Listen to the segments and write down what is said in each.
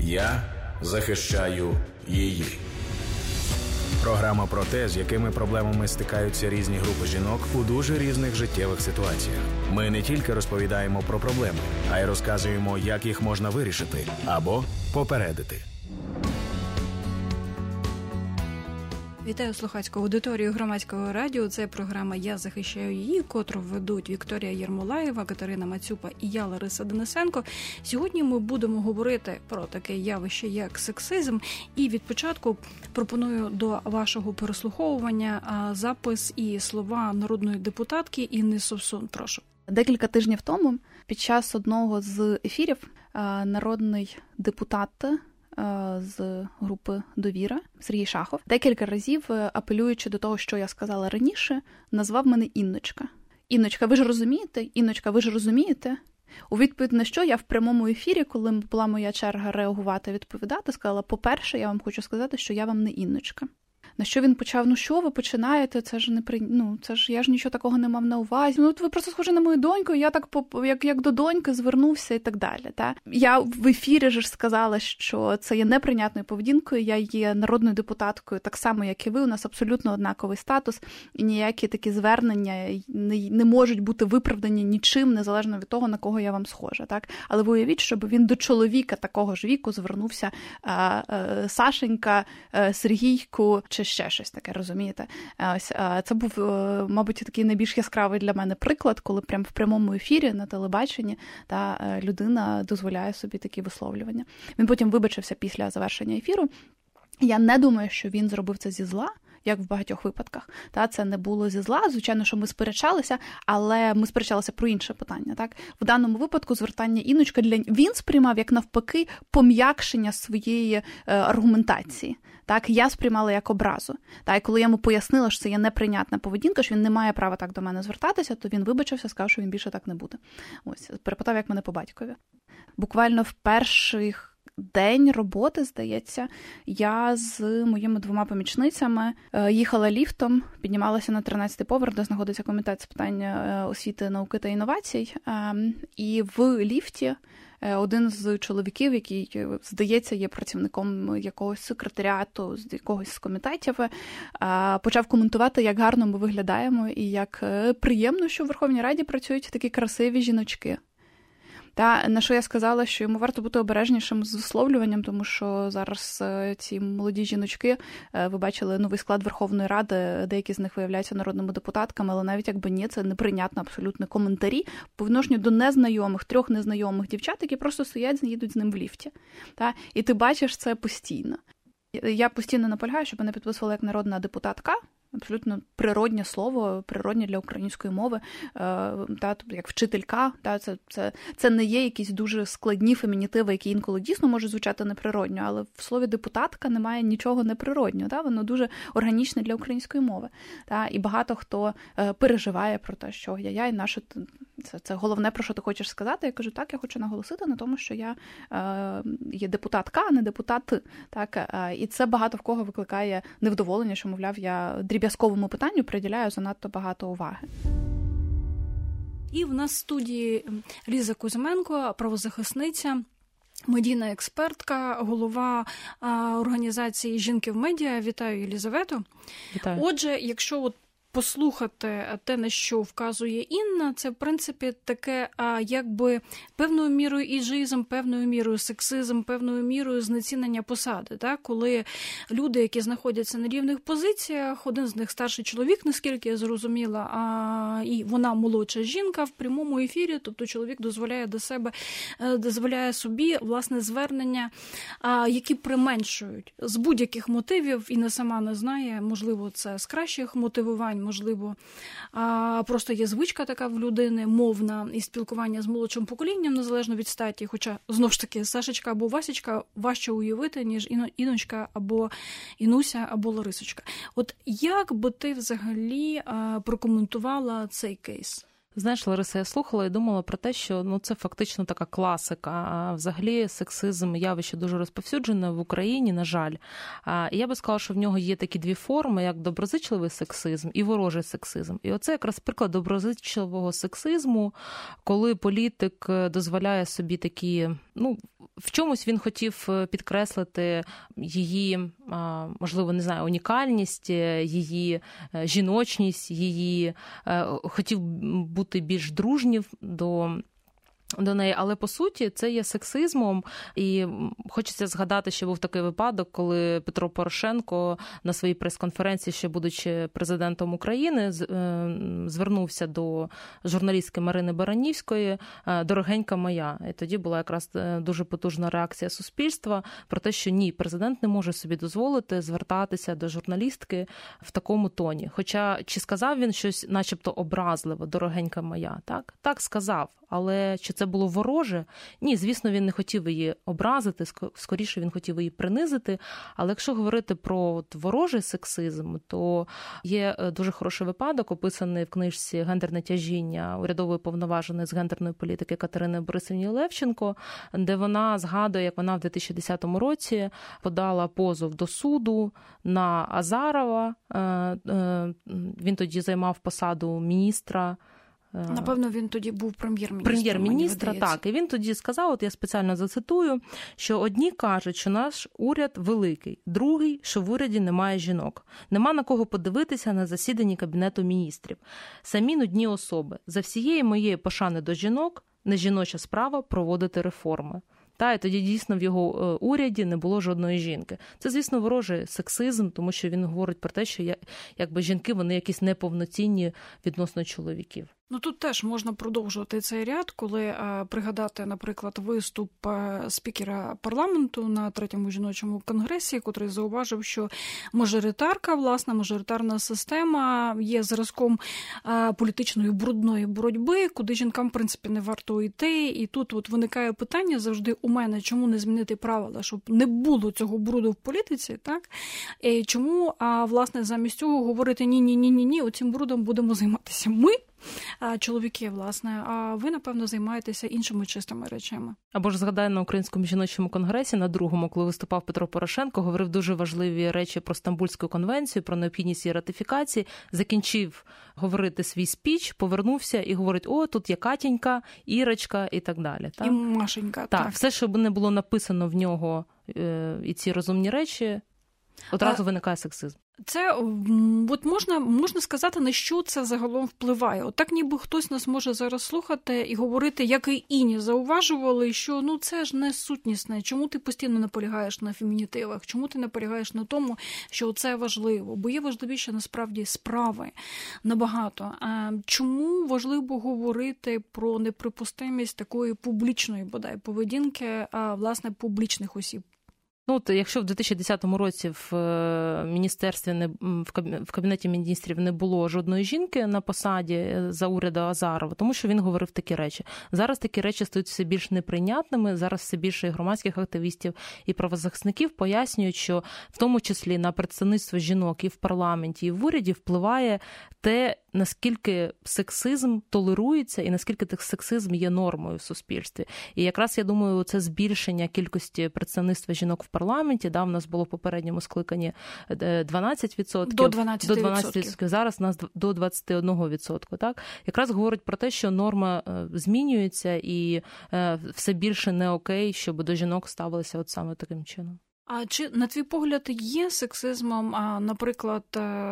Я захищаю її. Програма про те, з якими проблемами стикаються різні групи жінок у дуже різних життєвих ситуаціях. Ми не тільки розповідаємо про проблеми, а й розказуємо, як їх можна вирішити або попередити. Вітаю слухацьку аудиторію Громадського радіо. Це програма «Я захищаю її», котру ведуть Вікторія Єрмолаєва, Катерина Мацюпа і я, Лариса Денисенко. Сьогодні ми будемо говорити про таке явище, як сексизм. І від початку пропоную до вашого переслуховування запис і слова народної депутатки Інни Совсун. Прошу. Декілька тижнів тому під час одного з ефірів народний депутат з групи «Довіра» Сергій Шахов декілька разів, апелюючи до того, що я сказала раніше, назвав мене Інночка. Інночка, ви ж розумієте? Інночка, ви ж розумієте? У відповідь на що я в прямому ефірі, коли була моя черга реагувати, відповідати, сказала, по-перше, я вам хочу сказати, що я вам не Інночка. На що він почав, ну що ви починаєте, це ж я ж нічого такого не мав на увазі. Ну, от ви просто схожі на мою доньку, я так як до доньки звернувся і так далі. Та? Я в ефірі ж сказала, що це є неприйнятною поведінкою, я є народною депутаткою, так само, як і ви, у нас абсолютно однаковий статус, і ніякі такі звернення не можуть бути виправдані нічим, незалежно від того, на кого я вам схожа. Так? Але ви уявіть, щоб він до чоловіка такого ж віку звернувся Сашенька, Сергійку, чи ще щось таке, розумієте? Ось це був, мабуть, такий найбільш яскравий для мене приклад, коли прямо в прямому ефірі на телебаченні людина дозволяє собі такі висловлювання. Він потім вибачився після завершення ефіру. Я не думаю, що він зробив це зі зла, як в багатьох випадках. Це не було зі зла. Звичайно, що ми сперечалися, але ми сперечалися про інше питання. Так? В даному випадку звертання Інночка він сприймав, як навпаки, пом'якшення своєї аргументації. Так, я сприймала як образу. Так, і коли я йому пояснила, що це є неприйнятна поведінка, що він не має права так до мене звертатися, то він вибачився, сказав, що він більше так не буде. Ось, перепитав, як мене по батькові. Буквально в перших день роботи, здається, я з моїми 2 помічницями їхала ліфтом, піднімалася на 13-й поверх, де знаходиться комітет з питань освіти, науки та інновацій. І в ліфті один з чоловіків, який, здається, є працівником якогось секретаріату, з якогось з комітетів, почав коментувати, як гарно ми виглядаємо і як приємно, що в Верховній Раді працюють такі красиві жіночки. На що я сказала, що йому варто бути обережнішим з висловлюванням, тому що зараз ці молоді жіночки, ви бачили новий склад Верховної Ради, деякі з них виявляються народними депутатками, але навіть якби ні, це неприйнятно абсолютно коментарі по відношенню до незнайомих, 3 незнайомих дівчат, які просто стоять, їдуть з ним в ліфті. І ти бачиш це постійно. Я постійно наполягаю, щоб мене підписували як народна депутатка, абсолютно природнє слово, природнє для української мови, як вчителька. Це не є якісь дуже складні фемінітиви, які інколи дійсно можуть звучати неприродньо, але в слові депутатка немає нічого неприроднього. Воно дуже органічне для української мови. І багато хто переживає про те, що це головне, про що ти хочеш сказати. Я кажу, так, я хочу наголосити на тому, що я є депутатка, а не депутат. І це багато в кого викликає невдоволення, що, мовляв, я дріб'язковому питанню приділяю занадто багато уваги. І в нас в студії Ліза Кузьменко, правозахисниця, медійна експертка, голова організації «Жінки в медіа». Вітаю, Єлізавету. Вітаю. Отже, якщо послухати те, на що вказує Інна, це, в принципі, таке, якби певною мірою іджизм, певною мірою сексизм, певною мірою знецінення посади. Так? Коли люди, які знаходяться на рівних позиціях, один з них старший чоловік, наскільки я зрозуміла, і вона молодша жінка в прямому ефірі, тобто чоловік дозволяє собі, власне, звернення, які применшують з будь-яких мотивів, і не сама не знає, можливо, це з кращих мотивувань, можливо, просто є звичка така в людини, мовна, і спілкування з молодшим поколінням, незалежно від статі, хоча, знову ж таки, Сашечка або Васечка важче уявити, ніж Іночка або Інуся або Ларисочка. От як би ти взагалі прокоментувала цей кейс? Знаєш, Лариса, я слухала і думала про те, що це фактично така класика. А взагалі сексизм явище дуже розповсюджене в Україні, на жаль. І я би сказала, що в нього є такі 2 форми, як доброзичливий сексизм і ворожий сексизм. І оце якраз приклад доброзичливого сексизму, коли політик дозволяє собі такі, в чомусь він хотів підкреслити її, можливо, не знаю, унікальність, її жіночність, її хотів бути більш дружнім до неї, але по суті це є сексизмом, і хочеться згадати, що був такий випадок, коли Петро Порошенко на своїй прес-конференції, ще будучи президентом України, звернувся до журналістки Марини Баранівської «Дорогенька моя». І тоді була якраз дуже потужна реакція суспільства про те, що ні, президент не може собі дозволити звертатися до журналістки в такому тоні. Хоча чи сказав він щось начебто образливо «Дорогенька моя», так? Так сказав. Але чи це було вороже? Ні, звісно, він не хотів її образити, скоріше він хотів її принизити. Але якщо говорити про ворожий сексизм, то є дуже хороший випадок, описаний в книжці «Гендерне тяжіння» урядової повноваженої з гендерної політики Катерини Борисівни Левченко, де вона згадує, як вона в 2010 році подала позов до суду на Азарова. Він тоді займав посаду міністра. Напевно, він тоді був прем'єр-міністра, так. І він тоді сказав, от я спеціально зацитую, що одні кажуть, що наш уряд великий, другий, що в уряді немає жінок. Нема на кого подивитися на засіданні Кабінету міністрів. Самі нудні особи. За всієї моєї пошани до жінок не жіноча справа проводити реформи. І тоді дійсно в його уряді не було жодної жінки. Це, звісно, ворожий сексизм, тому що він говорить про те, що якби жінки, вони якісь неповноцінні відносно чоловіків. Тут теж можна продовжувати цей ряд, коли пригадати, наприклад, виступ спікера парламенту на 3-му жіночому конгресі, котрий зауважив, що мажоритарна система є зразком політичної брудної боротьби, куди жінкам, в принципі, не варто йти. І тут виникає питання завжди у мене, чому не змінити правила, щоб не було цього бруду в політиці, так? І чому, власне, замість цього говорити ні, оцим брудом будемо займатися ми, чоловіки, власне, а ви, напевно, займаєтеся іншими чистими речами. Або ж згадаю, на Українському жіночому конгресі, на 2-му, коли виступав Петро Порошенко, говорив дуже важливі речі про Стамбульську конвенцію, про необхідність її ратифікації, закінчив говорити свій спіч, повернувся і говорить, тут є Катенька, Ірочка і так далі. Так? І Машенька. Так, все, що не було написано в нього, і ці розумні речі, одразу виникає сексизм. Це можна сказати, на що це загалом впливає. Так ніби хтось нас може зараз слухати і говорити, як і Іні зауважували, що це ж не сутнісне. Чому ти постійно наполягаєш на фемінітивах? Чому ти наполягаєш на тому, що це важливо? Бо є важливіше насправді справи набагато. Чому важливо говорити про неприпустимість такої публічної, бодай, поведінки, власне, публічних осіб? Якщо в 2010 році в міністерстві, в Кабінеті міністрів не було жодної жінки на посаді за уряду Азарова, тому що він говорив такі речі. Зараз такі речі стають все більш неприйнятними, зараз все більше і громадських активістів, і правозахисників пояснюють, що в тому числі на представництво жінок і в парламенті, і в уряді впливає те, наскільки сексизм толерується і наскільки сексизм є нормою в суспільстві. І якраз, я думаю, це збільшення кількості представництва жінок в парламенті, в нас було в попередньому скликанні 12%. До 12%. Зараз у нас до 21%. Так? Якраз говорить про те, що норма змінюється і все більше не окей, щоб до жінок ставилися от саме таким чином. А чи, на твій погляд, є сексизмом, наприклад,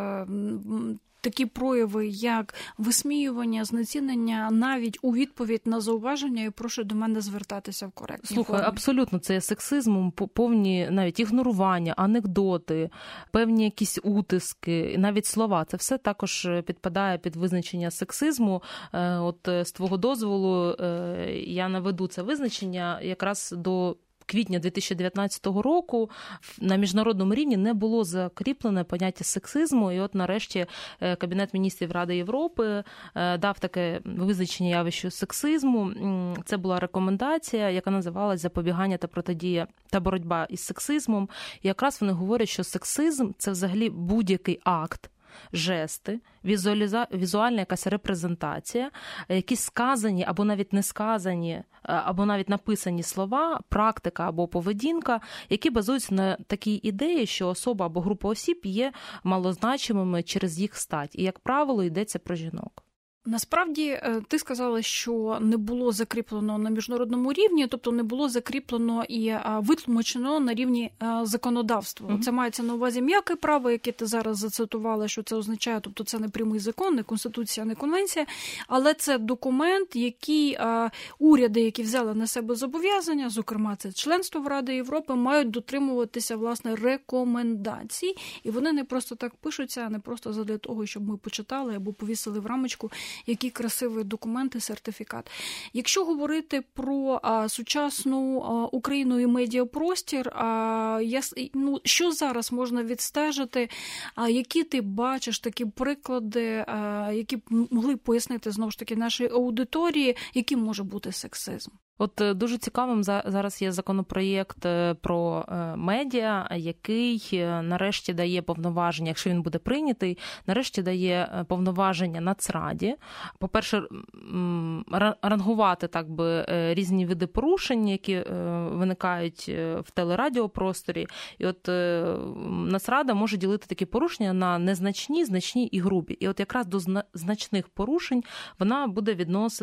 такі прояви, як висміювання, знецінення навіть у відповідь на зауваження і прошу до мене звертатися в коректній формі? Слухай, абсолютно, це є сексизмом, повні навіть ігнорування, анекдоти, певні якісь утиски, навіть слова. Це все також підпадає під визначення сексизму. От з твого дозволу я наведу це визначення якраз до квітня 2019 року на міжнародному рівні не було закріплене поняття сексизму, і от нарешті Кабінет міністрів Ради Європи дав таке визначення явищу сексизму. Це була рекомендація, яка називалась «Запобігання та протидія та боротьба із сексизмом». І якраз вони говорять, що сексизм – це взагалі будь-який акт, жести, візуальна якась репрезентація, якісь сказані або навіть не сказані, або навіть написані слова, практика або поведінка, які базуються на такій ідеї, що особа або група осіб є малозначимими через їх стать. І, як правило, йдеться про жінок. Насправді, ти сказала, що не було закріплено на міжнародному рівні, тобто не було закріплено і витлумачено на рівні законодавства. Mm-hmm. Це мається на увазі м'яке право, яке ти зараз зацитувала, що це означає, тобто це не прямий закон, не конституція, не конвенція, але це документ, який уряди, які взяли на себе зобов'язання, зокрема це членство в Раді Європи, мають дотримуватися, власне, рекомендацій, і вони не просто так пишуться, а не просто задля того, щоб ми почитали або повісили в рамочку який красивий документ і сертифікат. Якщо говорити про сучасну Україну і медіапростір, що зараз можна відстежити, які ти бачиш такі приклади, які б могли пояснити, знову ж таки, нашій аудиторії, яким може бути сексизм? От дуже цікавим зараз є законопроєкт про медіа, який нарешті дає повноваження, якщо він буде прийнятий, нарешті дає повноваження Нацраді. По-перше, рангувати так би різні види порушень, які виникають в телерадіопросторі. І от Нацрада може ділити такі порушення на незначні, значні і грубі. І от якраз до значних порушень вона буде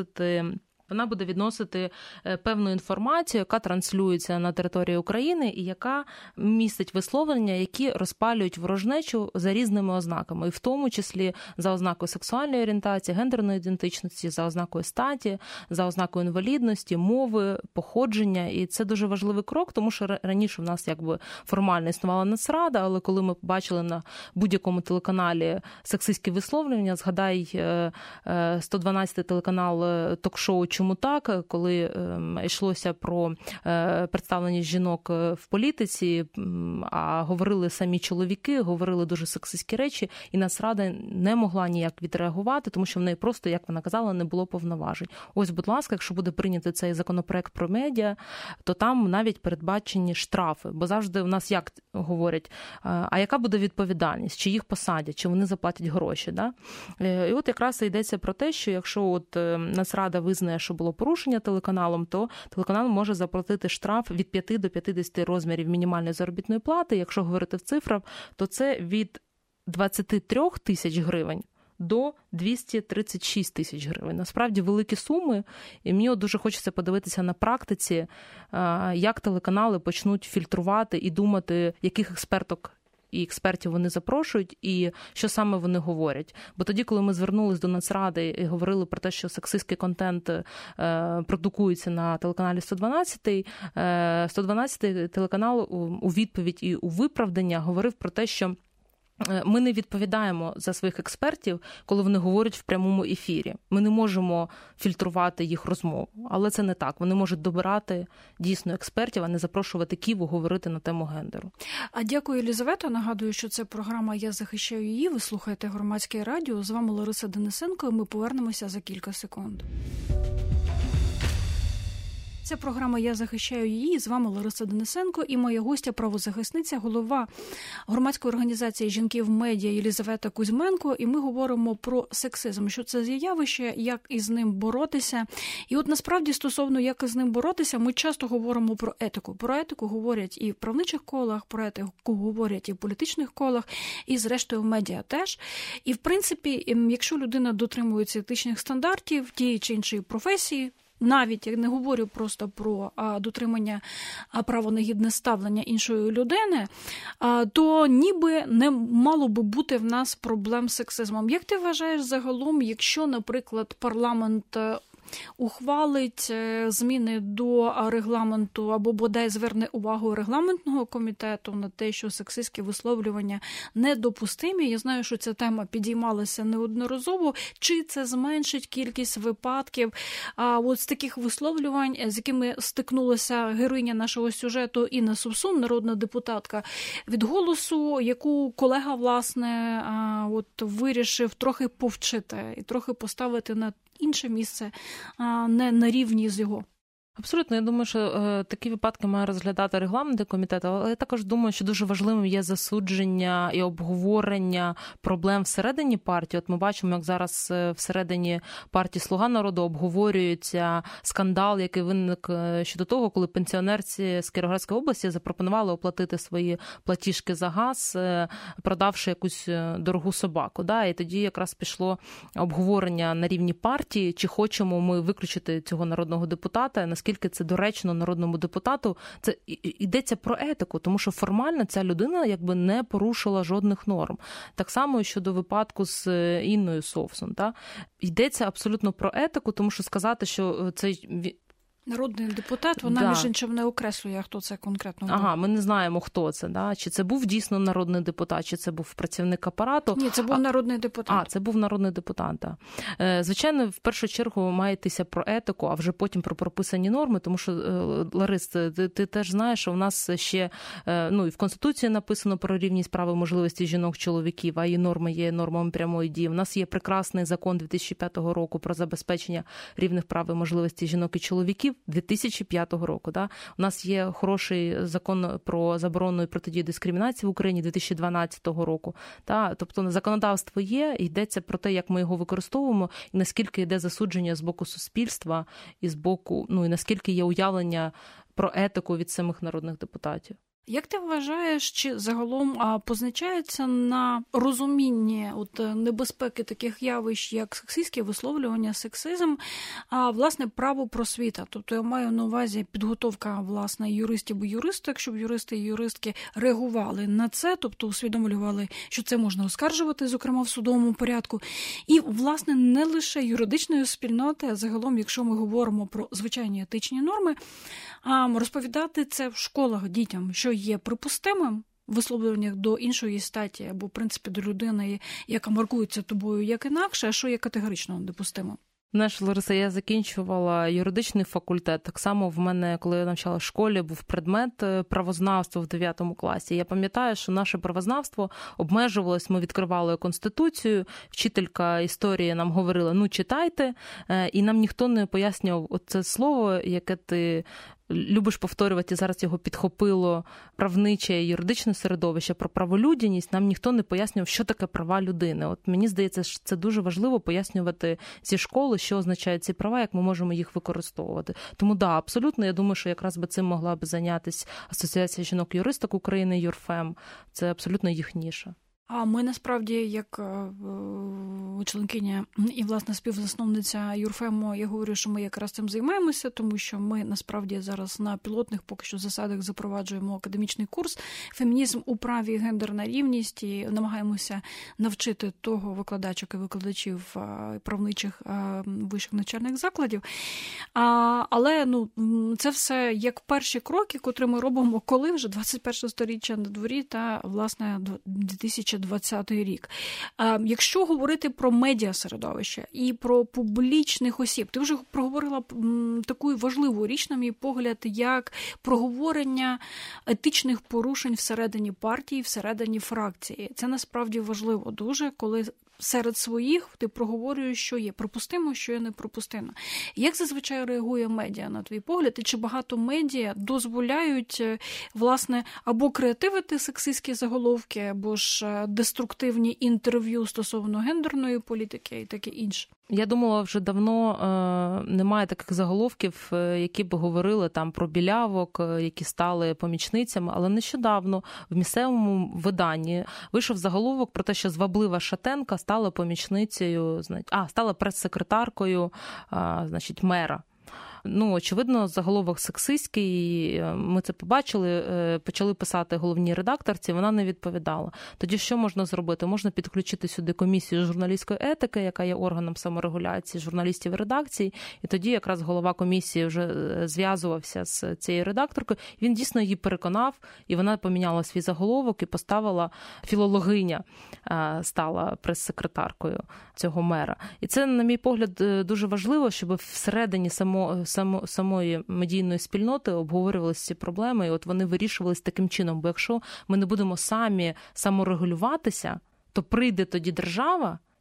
відносити певну інформацію, яка транслюється на території України і яка містить висловлення, які розпалюють ворожнечу за різними ознаками, і в тому числі за ознакою сексуальної орієнтації, гендерної ідентичності, за ознакою статі, за ознакою інвалідності, мови, походження. І це дуже важливий крок, тому що раніше в нас якби формально існувала Нацрада, але коли ми бачили на будь-якому телеканалі сексистські висловлення, згадай 112 телеканал ток-шоу «Чому так?», коли йшлося про представленість жінок в політиці, а говорили самі чоловіки, говорили дуже сексистські речі, і Нацрада не могла ніяк відреагувати, тому що в неї просто, як вона казала, не було повноважень. Ось, будь ласка, якщо буде прийнятий цей законопроект про медіа, то там навіть передбачені штрафи, бо завжди в нас як говорять, а яка буде відповідальність, чи їх посадять, чи вони заплатять гроші, да? І от якраз йдеться про те, що якщо от Нацрада визнає, що було порушення телеканалом, то телеканал може заплатити штраф від 5 до 50 розмірів мінімальної заробітної плати. Якщо говорити в цифрах, то це від 23 тисяч гривень до 236 тисяч гривень. Насправді великі суми, і мені дуже хочеться подивитися на практиці, як телеканали почнуть фільтрувати і думати, яких експерток і експертів вони запрошують, і що саме вони говорять. Бо тоді, коли ми звернулись до Нацради і говорили про те, що сексистський контент продукується на телеканалі 112, 112 телеканал у відповідь і у виправдання говорив про те, що ми не відповідаємо за своїх експертів, коли вони говорять в прямому ефірі. Ми не можемо фільтрувати їх розмову. Але це не так. Вони можуть добирати дійсно експертів, а не запрошувати Ківу говорити на тему гендеру. А дякую, Єлізавета. Нагадую, що це програма «Я захищаю її». Ви слухаєте Громадське радіо. З вами Лариса Денисенко. Ми повернемося за кілька секунд. Це програма «Я захищаю її». З вами Лариса Денисенко і моя гостя, правозахисниця, голова громадської організації «Жінки в медіа» Єлізавета Кузьменко. І ми говоримо про сексизм, що це за явище, як із ним боротися. І от насправді стосовно як із ним боротися, ми часто говоримо про етику. Про етику говорять і в правничих колах, про етику говорять і в політичних колах, і зрештою в медіа теж. І в принципі, якщо людина дотримується етичних стандартів тієї чи іншої професії, навіть я не говорю просто про дотримання права на гідне ставлення іншої людини, то ніби не мало би бути в нас проблем з сексизмом. Як ти вважаєш загалом, якщо, наприклад, парламент ухвалить зміни до регламенту або бодай зверне увагу регламентного комітету на те, що сексистські висловлювання недопустимі. Я знаю, що ця тема підіймалася неодноразово. Чи це зменшить кількість випадків от з таких висловлювань, з якими стикнулася героїня нашого сюжету Інна Совсун, народна депутатка від «Голосу», яку колега, власне, от вирішив трохи повчити і трохи поставити на інше місце, не на рівні з його? Абсолютно. Я думаю, що такі випадки має розглядати регламентний комітет, але я також думаю, що дуже важливим є засудження і обговорення проблем всередині партії. От ми бачимо, як зараз всередині партії «Слуга народу» обговорюється скандал, який виник щодо того, коли пенсіонерці з Кіровоградської області запропонували оплатити свої платіжки за газ, продавши якусь дорогу собаку. Да? І тоді якраз пішло обговорення на рівні партії, чи хочемо ми виключити цього народного депутата, наскільки це доречно народному депутату. Це йдеться про етику, тому що формально ця людина якби не порушила жодних норм. Так само і щодо випадку з Інною Совсун. Та? Йдеться абсолютно про етику, тому що сказати, що цей... Народний депутат, вона між іншим не окреслює, хто це конкретно був. Ага, ми не знаємо, хто це. Да? Чи це був дійсно народний депутат, чи це був працівник апарату. Ні, це був народний депутат. Це був народний депутат, так. Звичайно, в першу чергу має йтися про етику, а вже потім про прописані норми, тому що, Ларис, ти теж знаєш, що в нас ще, і в Конституції написано про рівність прав і можливості жінок-чоловіків, а її норми є нормами прямої дії. У нас є прекрасний закон 2005 року про забезпечення рівних прав і можливостей жінок і чоловіків, 2005 року. Да? У нас є хороший закон про заборону і протидію дискримінації в Україні 2012 року. Да? Тобто законодавство є, йдеться про те, як ми його використовуємо, і наскільки йде засудження з боку суспільства, і з боку, і наскільки є уявлення про етику від самих народних депутатів. Як ти вважаєш, чи загалом позначається на розумінні небезпеки таких явищ, як сексистське висловлювання, сексизм, власне, право-просвіта? Тобто я маю на увазі підготовка, власне, юристів і юристок, щоб юристи і юристки реагували на це, тобто усвідомлювали, що це можна оскаржувати, зокрема, в судовому порядку. І, власне, не лише юридичної спільноти, а загалом, якщо ми говоримо про звичайні етичні норми, розповідати це в школах дітям, що є припустимим в висловлюваннях до іншої статі або, в принципі, до людини, яка маркується тобою як інакше, а що є категорично недопустимим. Знаєш, Лариса, я закінчувала юридичний факультет. Так само в мене, коли я навчала в школі, був предмет правознавства в 9 класі. Я пам'ятаю, що наше правознавство обмежувалось, ми відкривали Конституцію, вчителька історії нам говорила, читайте, і нам ніхто не пояснював оце слово, яке ти любиш повторювати, зараз його підхопило правниче юридичне середовище про праволюдяність, нам ніхто не пояснював, що таке права людини. От мені здається, що це дуже важливо пояснювати зі школи, що означають ці права, як ми можемо їх використовувати. Тому абсолютно, я думаю, що якраз би цим могла б зайнятися Асоціація жінок-юристок України, ЮРФЕМ. Це абсолютно їх ніша. А ми, насправді, як членкиня і, власне, співзасновниця ЮРФЕМу, я говорю, що ми якраз цим займаємося, тому що ми, насправді, зараз на пілотних поки що засадах запроваджуємо академічний курс «Фемінізм у праві і гендерна рівність» і намагаємося навчити того викладачок і викладачів правничих вищих навчальних закладів. Але це все як перші кроки, котрі ми робимо, коли вже 21 сторіччя на дворі та, власне, 2020 рік. Якщо говорити про медіасередовище і про публічних осіб, ти вже проговорила таку важливу річ, на мій погляд, як проговорення етичних порушень всередині партії, всередині фракції. Це насправді важливо дуже, коли серед своїх ти проговорюєш, що є припустимо, що є неприпустимо. Як зазвичай реагує медіа, на твій погляд? І чи багато медіа дозволяють, власне, або креативити сексистські заголовки, або ж деструктивні інтерв'ю стосовно гендерної політики і таке інше? Я думала, вже давно немає таких заголовків, які б говорили там про білявок, які стали помічницями, але нещодавно в місцевому виданні вийшов заголовок про те, що зваблива шатенка стала помічницею, стала прес-секретаркою, мера. Очевидно, заголовок сексистський, ми це побачили, почали писати головній редакторці, вона не відповідала. Тоді що можна зробити? Можна підключити сюди комісію журналістської етики, яка є органом саморегуляції журналістів і редакцій, і тоді якраз голова комісії вже зв'язувався з цією редакторкою, він дійсно її переконав, і вона поміняла свій заголовок і поставила філологиня, стала прес-секретаркою цього мера. І це, на мій погляд, дуже важливо, щоб всередині самої медійної спільноти обговорювалися ці проблеми, і от вони вирішувалися таким чином. Бо якщо ми не будемо самі саморегулюватися, то прийде тоді держава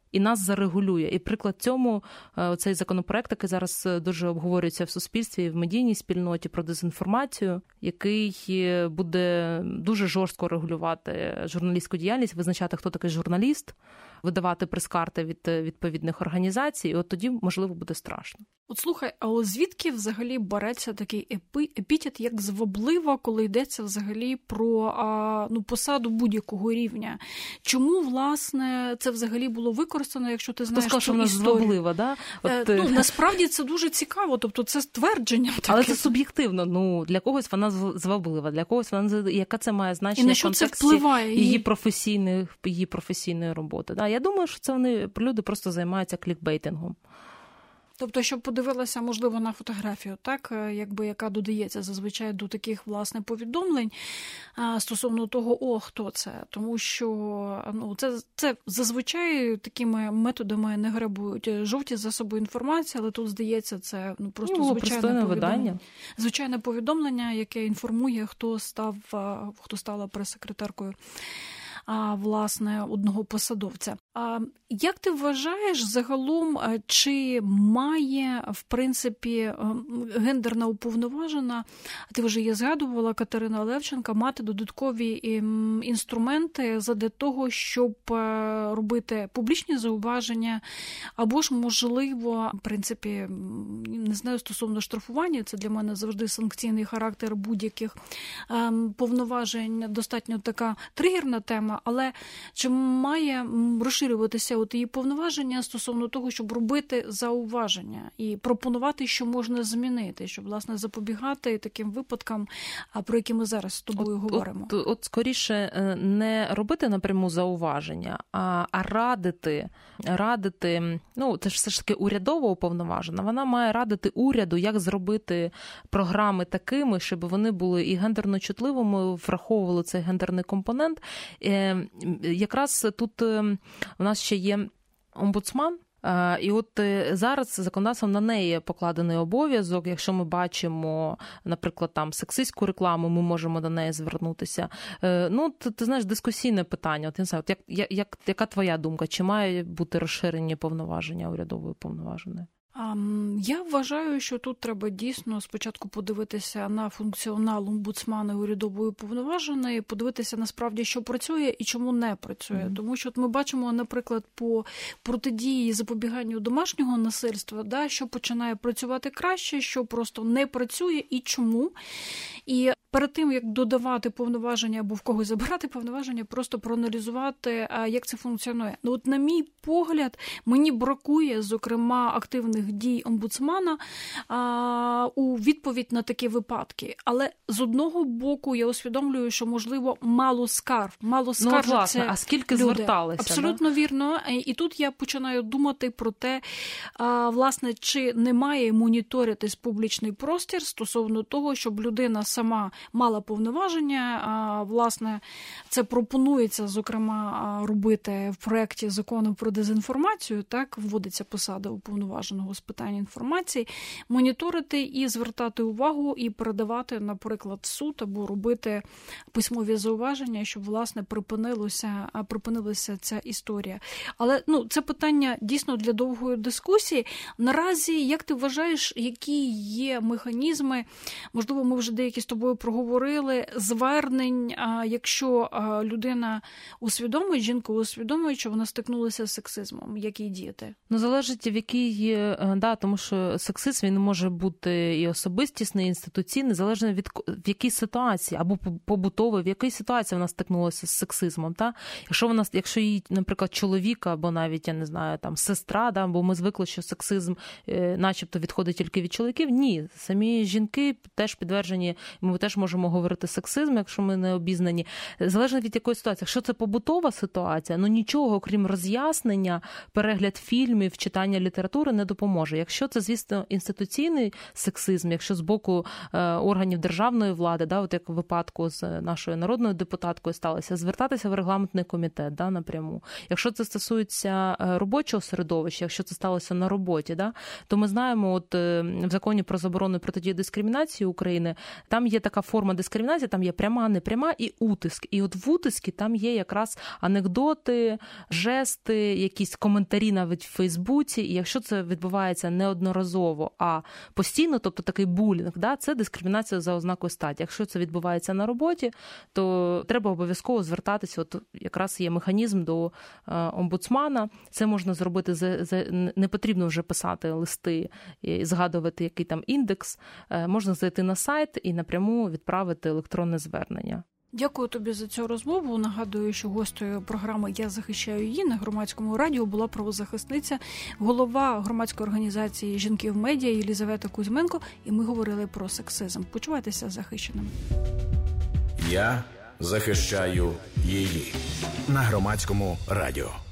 і нас зарегулює. І приклад цьому цей законопроект, який зараз дуже обговорюється в суспільстві і в медійній спільноті про дезінформацію, який буде дуже жорстко регулювати журналістську діяльність, визначати, хто такий журналіст, видавати прес-карти від відповідних організацій, і от тоді, можливо, буде страшно. От слухай, а звідки взагалі береться такий епітет, як зваблива, коли йдеться взагалі про посаду будь-якого рівня? Чому, власне, це взагалі було використано, якщо ти знаєш цю історію? Хто сказав, що вона зваблива, да? Насправді це дуже цікаво, тобто це ствердження таке. Але це суб'єктивно, для когось вона зваблива, для когось вона, яка це має значення в контексті її професійної роботи. Да? Я думаю, що це люди просто займаються клікбейтингом. Тобто, щоб подивилася, можливо, на фотографію, так, яка додається зазвичай до таких, власне, повідомлень стосовно того, хто це. Тому що це зазвичай такими методами не грабують жовті засоби інформації, але тут, здається, це просто звичайне видання. Звичайне повідомлення, яке інформує, хто стала прес-секретаркою власне, одного посадовця. Як ти вважаєш загалом, чи має, в принципі, гендерна уповноважена, ти вже її згадувала, Катерина Левченка, мати додаткові інструменти задля того, щоб робити публічні зауваження, або ж, можливо, в принципі, не знаю, стосовно штрафування, це для мене завжди санкційний характер будь-яких повноважень, достатньо така тригерна тема, але чи має розширюватися її повноваження стосовно того, щоб робити зауваження і пропонувати, що можна змінити, щоб, власне, запобігати таким випадкам, про які ми зараз з тобою говоримо? От скоріше не робити напряму зауваження, а радити, це ж все ж таки урядово уповноважена, вона має радити уряду, як зробити програми такими, щоб вони були і гендерно чутливими, враховували цей гендерний компонент. Якраз тут у нас ще є омбудсман, і от зараз законодавством на неї покладений обов'язок, якщо ми бачимо, наприклад, там сексистську рекламу, ми можемо до неї звернутися. Ти знаєш, дискусійне питання. От, я не знаю, яка твоя думка? Чи має бути розширені повноваження урядової повноваженої? Я вважаю, що тут треба дійсно спочатку подивитися на функціонал омбудсмана і урядової уповноваженої, подивитися насправді, що працює і чому не працює. Тому що ми бачимо, наприклад, по протидії і запобіганню домашнього насильства, що починає працювати краще, що просто не працює і чому. І перед тим, як додавати повноваження або в когось забирати повноваження, просто проаналізувати, як це функціонує. От, на мій погляд, мені бракує, зокрема, активних дій омбудсмана у відповідь на такі випадки. Але з одного боку я усвідомлюю, що, можливо, мало скаржаться а скільки люди. Зверталися? Абсолютно вірно. І тут я починаю думати про те, власне, чи не має моніторитись публічний простір стосовно того, щоб людина сама мала повноваження. Власне, це пропонується, зокрема, робити в проєкті закону про дезінформацію, так, вводиться посада уповноваженого з питань інформації, моніторити і звертати увагу, і передавати, наприклад, суд, або робити письмові зауваження, щоб, власне, припинилася ця історія. Але, це питання дійсно для довгої дискусії. Наразі, як ти вважаєш, які є механізми, можливо, ми вже деякі з тобою проговорили, звернень, якщо людина усвідомить, жінка усвідомує, що вона стикнулася з сексизмом, як їй діяти? Залежить, в якій, тому що сексизм, він може бути і особистісний, і інституційний, залежно від в якій ситуації, або побутовий, в якій ситуації вона стикнулася з сексизмом. Якщо її, наприклад, чоловіка, або навіть, я не знаю, там, сестра, бо ми звикли, що сексизм начебто відходить тільки від чоловіків. Ні, самі жінки теж підтверджені, ми теж можемо говорити сексизм, якщо ми не обізнані. Залежно від якої ситуації. Якщо це побутова ситуація, нічого, окрім роз'яснення, перегляд фільмів, читання літератури не допоможе. допоможе. Якщо це, звісно, інституційний сексизм, якщо з боку органів державної влади, да, от як в випадку з нашою народною депутаткою сталося, звертатися в регламентний комітет, да, напряму. Якщо це стосується робочого середовища, якщо це сталося на роботі, да, то ми знаємо, от в законі про заборону і протидію дискримінації України, там є така форма дискримінації, там є пряма, непряма і утиск. І от в утиску там є якраз анекдоти, жести, якісь коментарі навіть в Фейсбуці. І якщо це відбувається неодноразово, а постійно, тобто такий булінг, да, це дискримінація за ознакою статі. Якщо це відбувається на роботі, то треба обов'язково звертатися. От якраз є механізм до омбудсмана. Це можна зробити, не потрібно вже писати листи і згадувати, який там індекс. Можна зайти на сайт і напряму відправити електронне звернення. Дякую тобі за цю розмову. Нагадую, що гостею програми «Я захищаю її» на Громадському радіо була правозахисниця, голова громадської організації «Жінки в медіа» Єлізавета Кузьменко, і ми говорили про сексизм. Почувайтеся захищеними. «Я захищаю її» на Громадському радіо.